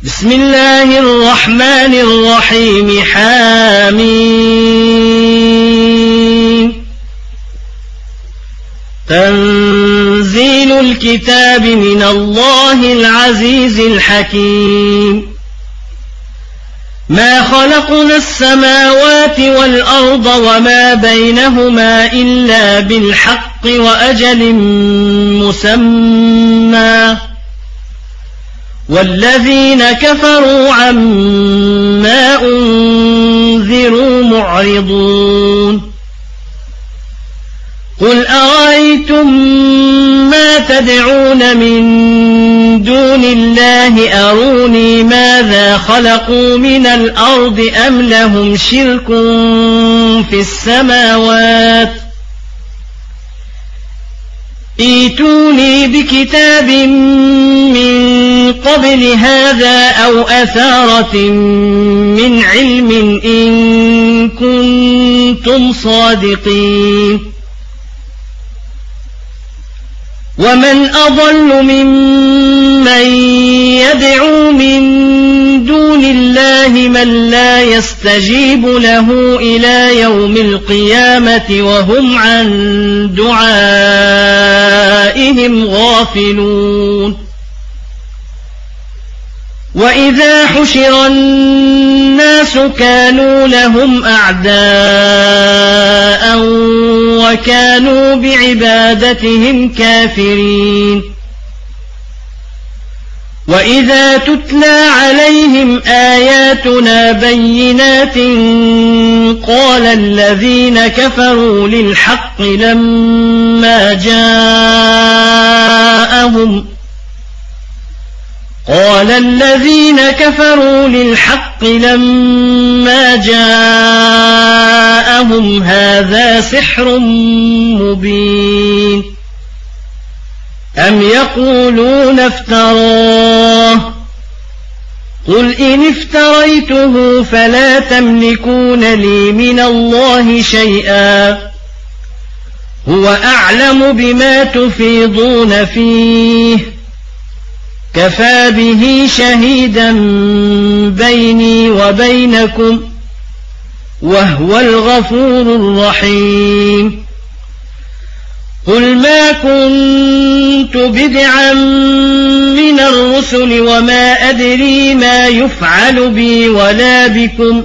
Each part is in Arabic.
بسم الله الرحمن الرحيم حميم تنزيل الكتاب من الله العزيز الحكيم ما خلقنا السماوات والأرض وما بينهما إلا بالحق وأجل مسمى والذين كفروا عما أنذروا معرضون قل أرأيتم ما تدعون من دون الله أروني ماذا خلقوا من الأرض أم لهم شرك في السماوات ائتوني بكتاب من قبل هذا أو أثارة من علم إن كنتم صادقين ومن أضل ممن يدعو من دون الله من لا يستجيب له إلى يوم القيامة وهم عن دعائهم غافلون وإذا حشر الناس كانوا لهم أعداء وكانوا بعبادتهم كافرين وإذا تتلى عليهم آياتنا بينات قال الذين كفروا للحق لما جاءهم هذا سحر مبين أم يقولون افتراه قل إن افتريته فلا تملكون لي من الله شيئا هو أعلم بما تفيضون فيه كفى به شهيدا بيني وبينكم وهو الغفور الرحيم قل ما كنت بدعا من الرسل وما أدري ما يفعل بي ولا بكم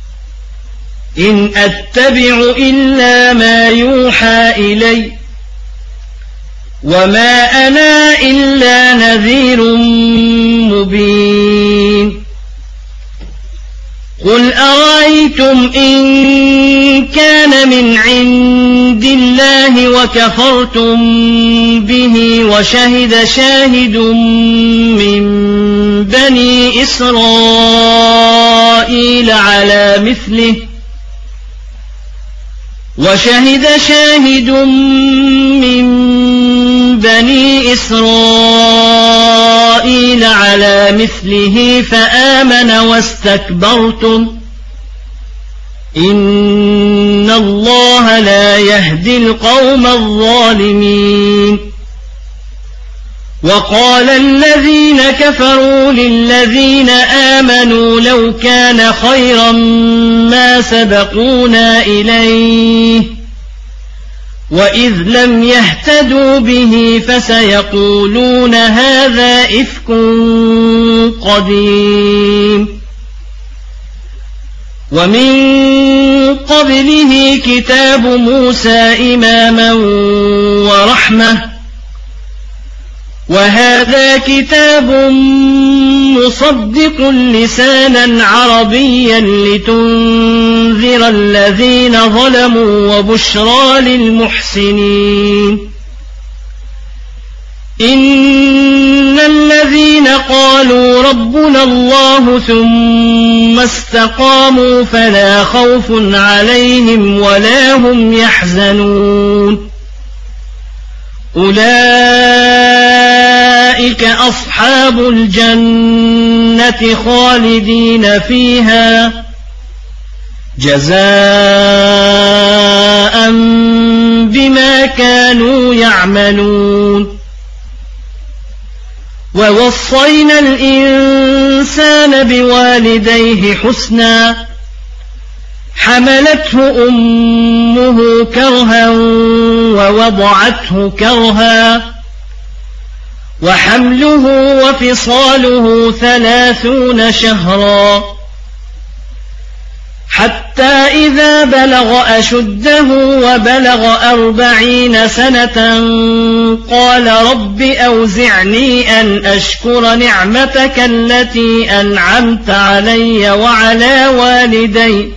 إن أتبع إلا ما يوحى إلي وما أنا إلا نذير مبين قل أرأيتم إن كان من عند الله وكفرتم به وشهد شاهد من بني إسرائيل على مثله فآمن واستكبرتم إن الله لا يهدي القوم الظالمين وقال الذين كفروا للذين آمنوا لو كان خيرا ما سبقونا إليه وإذ لم يهتدوا به فسيقولون هذا إفك قديم ومن قبله كتاب موسى إماما ورحمة وهذا كتاب مصدق لسانا عربيا لتنذر الذين ظلموا وبشرى للمحسنين إن الذين قالوا ربنا الله ثم استقاموا فلا خوف عليهم ولا هم يحزنون أولئك أصحاب الجنة خالدين فيها جزاء بما كانوا يعملون ووصينا الإنسان الإنسان بوالديه حسنا حملته أمه كرها ووضعته كرها وحمله وفصاله 30 شهرا حتى إذا بلغ أشده وبلغ 40 سنة قال رب أوزعني أن أشكر نعمتك التي أنعمت علي وعلى والدي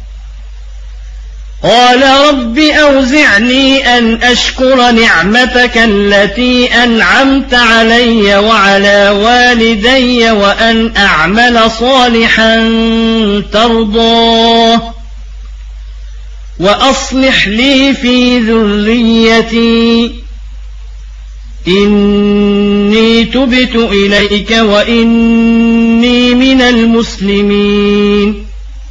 قال رب أوزعني أن أشكر نعمتك التي أنعمت علي وعلى والدي وأن أعمل صالحا ترضاه وأصلح لي في ذريتي إني تبت إليك وإني من المسلمين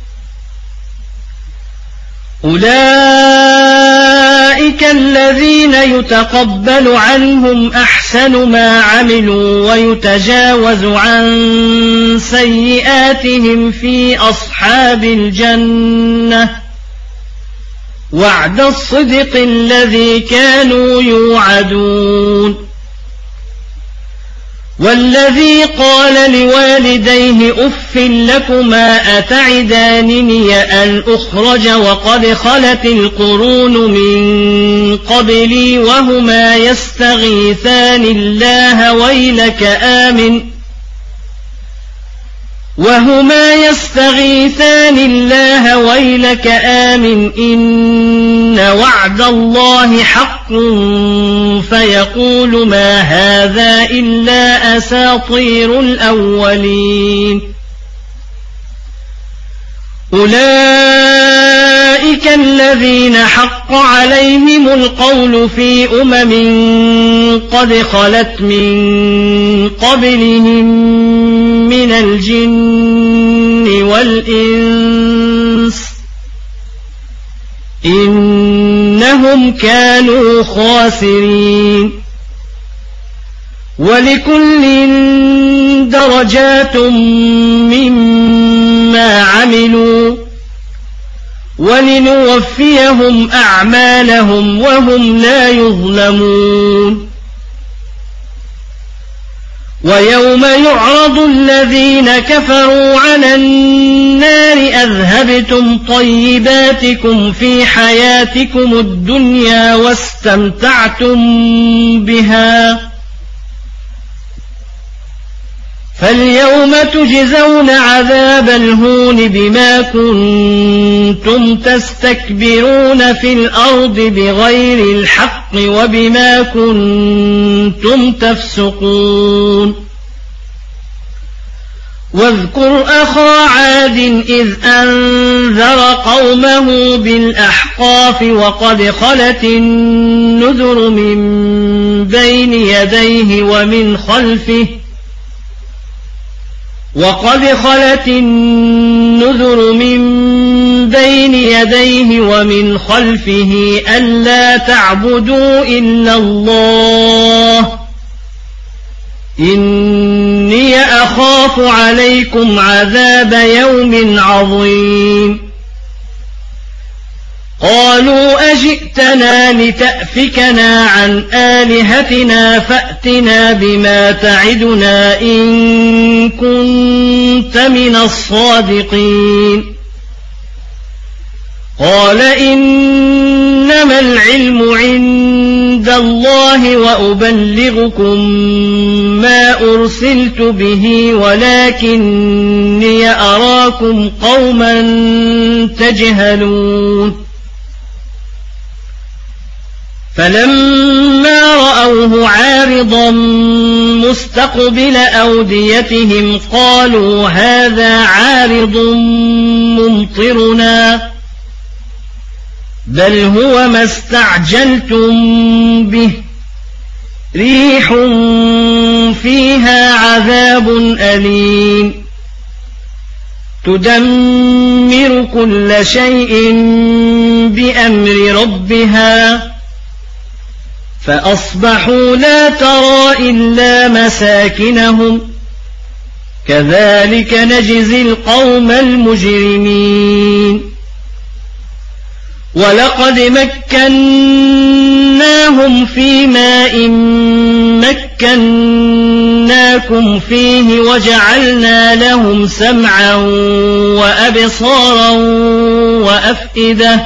أولئك الذين يتقبل عنهم أحسن ما عملوا ويتجاوز عن سيئاتهم في أصحاب الجنة وعد الصدق الذي كانوا يوعدون والذي قال لوالديه أف لكما أتعدانني أن أخرج وقد خلت القرون من قبلي وهما يستغيثان الله ويلك آمن إن وعد الله حق فيقول ما هذا إلا أساطير الأولين أولئك الذين حق عليهم القول في قد خلت من قبلهم من الجن والإنس إنهم كانوا خاسرين ولكل درجات مما عملوا ولنوفيهم أعمالهم وهم لا يظلمون ويوم يعرض الذين كفروا على النار أذهبتم طيباتكم في حياتكم الدنيا واستمتعتم بها فاليوم تجزون عذاب الهون بما كنتم تستكبرون في الأرض بغير الحق وبما كنتم تفسقون واذكر أخا عاد إذ أنذر قومه بالأحقاف وقد خلت النذر من بين يديه ومن خلفه ألا تعبدوا إلا الله إني أخاف عليكم عذاب يوم عظيم قالوا أجئتنا لتأفكنا عن آلهتنا فأتنا بما تعدنا إن كنت من الصادقين قال إنما العلم عند الله وأبلغكم ما أرسلت به ولكني أراكم قوما تجهلون فلما رأوه عارضا مستقبل أوديتهم قالوا هذا عارض ممطرنا بل هو ما استعجلتم به ريح فيها عذاب أليم تدمر كل شيء بأمر ربها فأصبحوا لا ترى إلا مساكنهم كذلك نجزي القوم المجرمين ولقد مكناهم في ماء مكناكم فيه وجعلنا لهم سمعا وأبصارا وأفئدة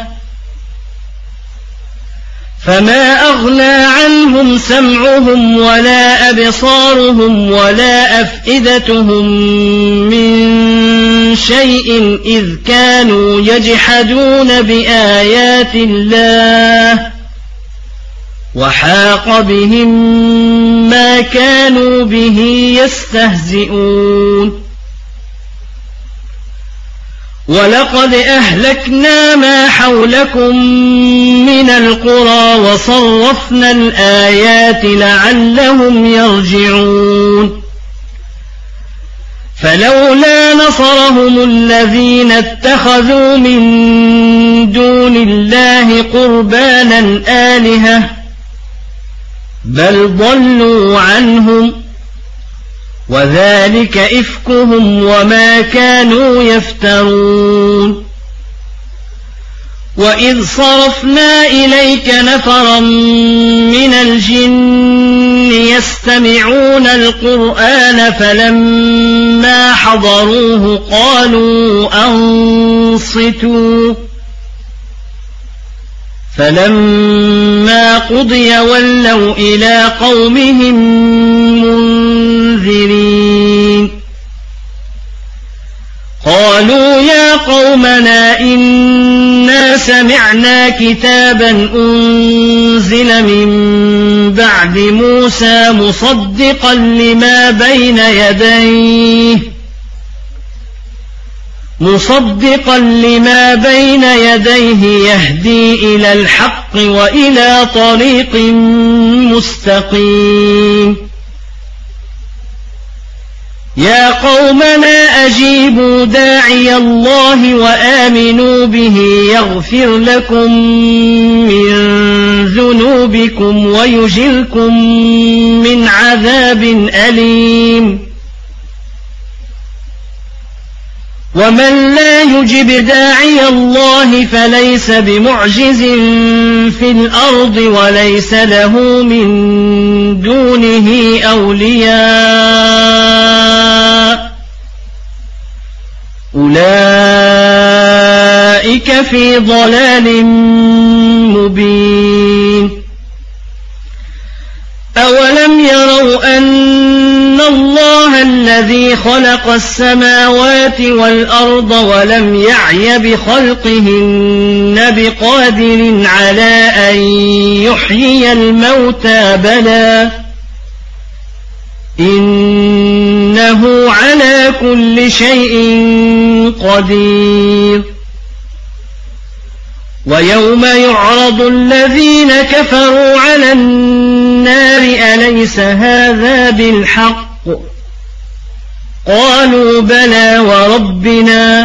فما أغنى عنهم سمعهم ولا أبصارهم ولا أفئدتهم من شيء إذ كانوا يجحدون بآيات الله وحاق بهم ما كانوا به يستهزئون ولقد أهلكنا ما حولكم من القرى وصرفنا الآيات لعلهم يرجعون فلولا نصرهم الذين اتخذوا من دون الله قربانا آلهة بل ضلوا عنهم وذلك إفكهم وما كانوا يفترون وإذ صرفنا إليك نفرا من الجن يستمعون القرآن فلما حضروه قالوا أنصتوا فلما قضي ولوا إلى قومهم منذرين قالوا يا قومنا إنا سمعنا كتابا أنزل من بعد موسى مصدقا لما بين يديه يهدي إلى الحق وإلى طريق مستقيم يا قومنا أجيبوا داعي الله وآمنوا به يغفر لكم من ذنوبكم ويجركم من عذاب أليم ومن لا يجب داعي الله فليس بمعجز في الأرض وليس له من دونه أولياء أولئك في ضلال مبين أولم يروا أن الله الذي خلق السماوات والأرض ولم يعي بخلقهن بقادر على أن يحيي الموتى بلى إنه على كل شيء قدير ويوم يعرض الذين كفروا على النار أليس هذا بالحق قالوا بلى وربنا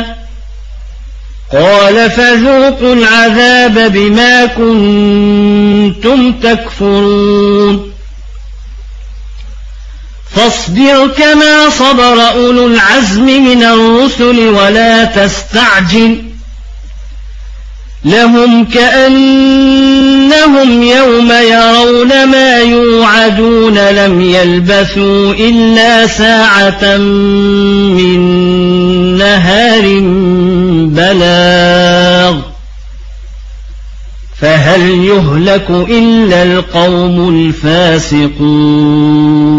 قال فذوقوا العذاب بما كنتم تكفرون فاصبر كما صبر أولو العزم من الرسل ولا تستعجل لهم كأنهم يوم يرون ما يوعدون لم يلبثوا إلا ساعة من نهار بلاغ فهل يهلك إلا القوم الفاسقون